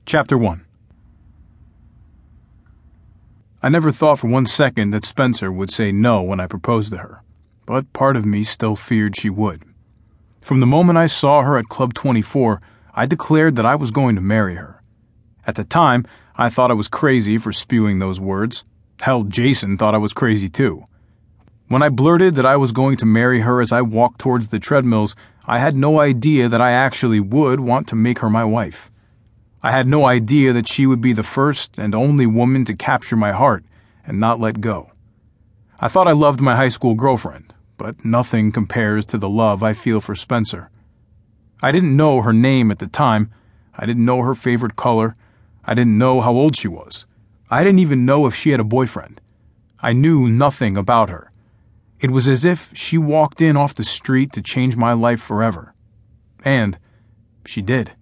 Chapter 1. I never thought for one second that Spencer would say no when I proposed to her, but part of me still feared she would. From the moment I saw her at Club 24, I declared that I was going to marry her. At the time, I thought I was crazy for spewing those words. Hell, Jason thought I was crazy too. When I blurted that I was going to marry her as I walked towards the treadmills, I had no idea that I actually would want to make her my wife. I had no idea that she would be the first and only woman to capture my heart and not let go. I thought I loved my high school girlfriend, but nothing compares to the love I feel for Spencer. I didn't know her name at the time. I didn't know her favorite color. I didn't know how old she was. I didn't even know if she had a boyfriend. I knew nothing about her. It was as if she walked in off the street to change my life forever. And she did.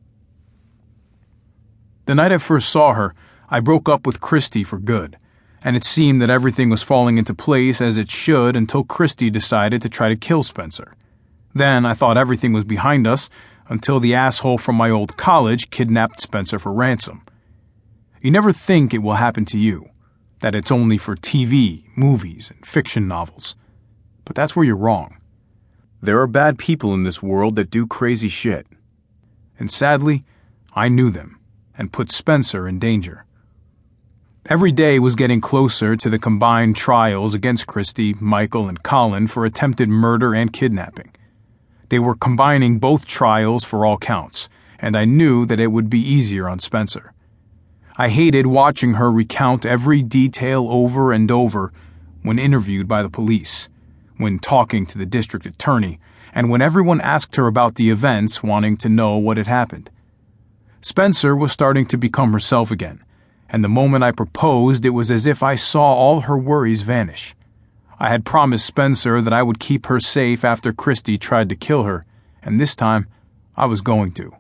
The night I first saw her, I broke up with Christy for good, and it seemed that everything was falling into place as it should until Christy decided to try to kill Spencer. Then I thought everything was behind us until the asshole from my old college kidnapped Spencer for ransom. You never think it will happen to you, that it's only for TV, movies, and fiction novels. But that's where you're wrong. There are bad people in this world that do crazy shit. And sadly, I knew them and put Spencer in danger. Every day was getting closer to the combined trials against Christy, Michael, and Colin for attempted murder and kidnapping. They were combining both trials for all counts, and I knew that it would be easier on Spencer. I hated watching her recount every detail over and over when interviewed by the police, when talking to the district attorney, and when everyone asked her about the events, wanting to know what had happened. Spencer was starting to become herself again, and the moment I proposed, it was as if I saw all her worries vanish. I had promised Spencer that I would keep her safe after Christy tried to kill her, and this time, I was going to.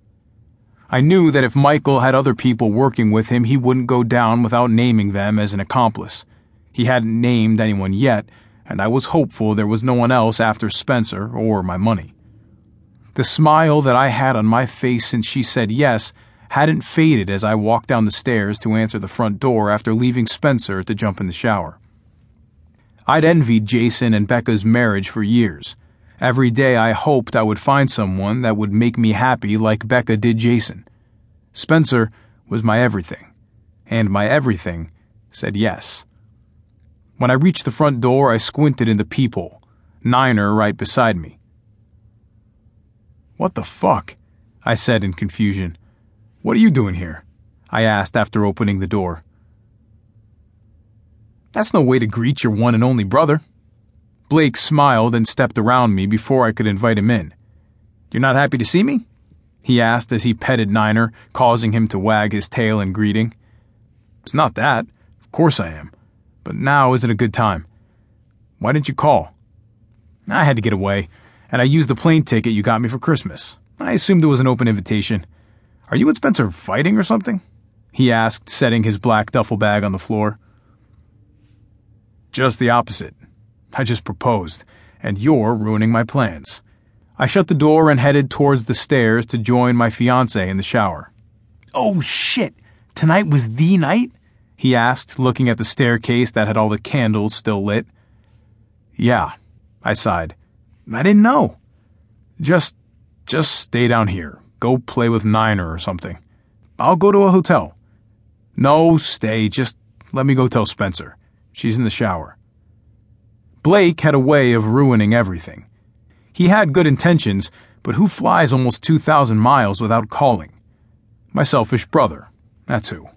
I knew that if Michael had other people working with him, he wouldn't go down without naming them as an accomplice. He hadn't named anyone yet, and I was hopeful there was no one else after Spencer or my money. The smile that I had on my face since she said yes hadn't faded as I walked down the stairs to answer the front door after leaving Spencer to jump in the shower. I'd envied Jason and Becca's marriage for years. Every day I hoped I would find someone that would make me happy like Becca did Jason. Spencer was my everything, and my everything said yes. When I reached the front door, I squinted in the peephole, Niner right beside me. "What the fuck?" I said in confusion. "What are you doing here?" I asked after opening the door. "That's no way to greet your one and only brother." Blake smiled and stepped around me before I could invite him in. "You're not happy to see me?" he asked as he petted Niner, causing him to wag his tail in greeting. "It's not that. Of course I am. But now isn't a good time. Why didn't you call?" "I had to get away, and I used the plane ticket you got me for Christmas. I assumed it was an open invitation. Are you and Spencer fighting or something?" he asked, setting his black duffel bag on the floor. "Just the opposite. I just proposed, and you're ruining my plans." I shut the door and headed towards the stairs to join my fiancé in the shower. "Oh shit, tonight was the night?" he asked, looking at the staircase that had all the candles still lit. "Yeah," I sighed. "I didn't know." Just stay down here. Go play with Niner or something. I'll go to a hotel." "No, stay. Just let me go tell Spencer. She's in the shower." Blake had a way of ruining everything. He had good intentions, but who flies almost 2,000 miles without calling? My selfish brother, that's who.